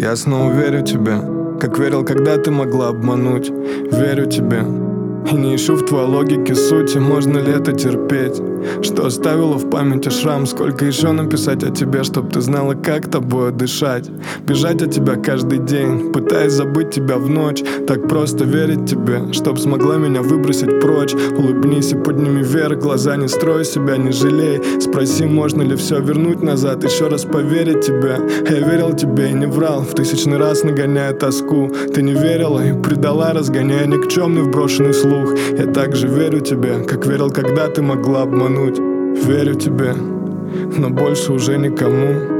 Я снова верю тебе, как верил, когда ты могла обмануть. Верю тебе и не ищу в твоей логике сути. Можно ли это терпеть? Что оставило в памяти шрам? Сколько еще написать о тебе, чтоб ты знала, как тобой дышать? Бежать от тебя каждый день, пытаясь забыть тебя в ночь. Так просто верить тебе, чтоб смогла меня выбросить прочь. Улыбнись и подними вверх глаза, не строй себя, не жалей. Спроси, можно ли все вернуть назад, еще раз поверить тебе. Я верил тебе и не врал, в тысячный раз нагоняя тоску. Ты не верила и предала, разгоняя никчемный вброшенный слух. Я также верю тебе, как верил, когда ты могла обмануть. Верю тебе, но больше уже никому.